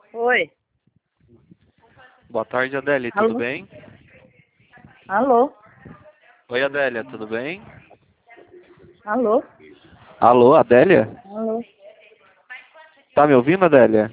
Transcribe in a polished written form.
Oi. Boa tarde, Adélia, Alô? tudo bem? Alô? Oi, Adélia, tudo bem? Alô? Alô, Adélia? Alô? Tá me ouvindo, Adélia?